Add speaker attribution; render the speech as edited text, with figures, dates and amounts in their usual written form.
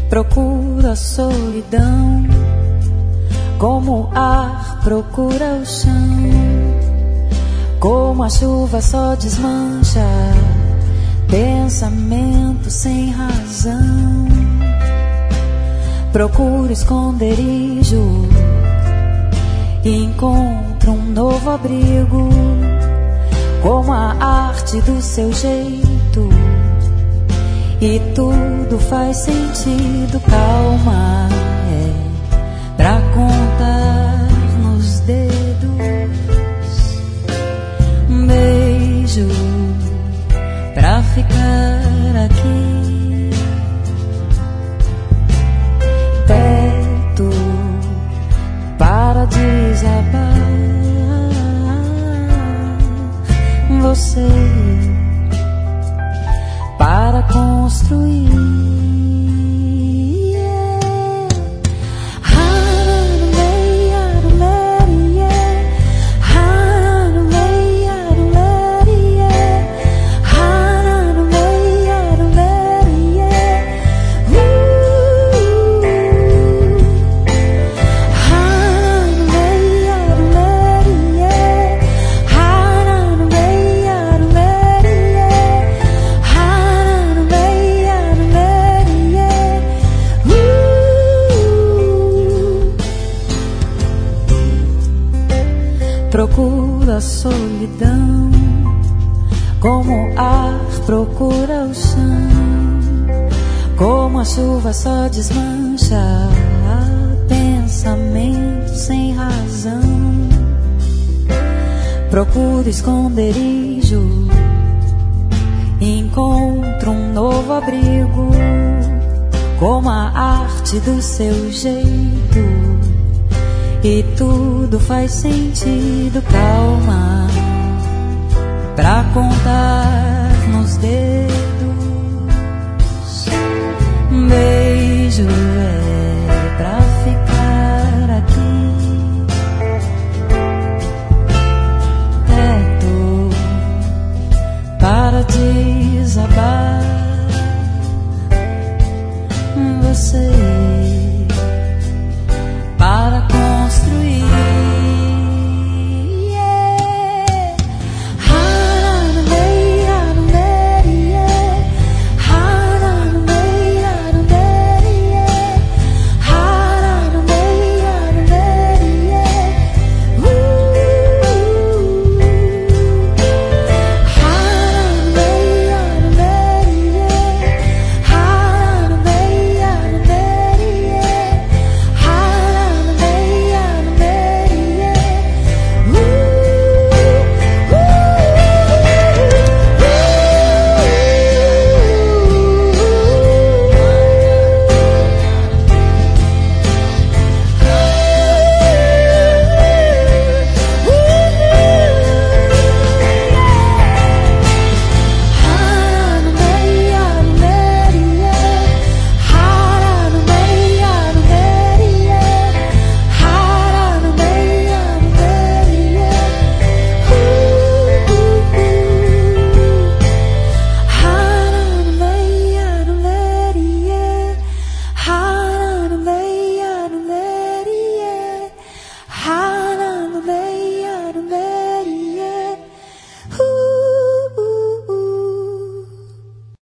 Speaker 1: Procura a solidão, como o ar procura o chão, como a chuva só desmancha pensamento sem razão. Procura esconderijo e encontra um novo abrigo, como a arte do seu jeito, e tudo faz sentido. Calma, pra contar nos dedos. Beijo pra ficar aqui perto para desabar. Você para construir. Procura a solidão, como o ar procura o chão, como a chuva só desmancha pensamento sem razão. Procura esconderijo, encontra um novo abrigo, como a arte do seu jeito, e tudo faz sentido. Calma pra contar nos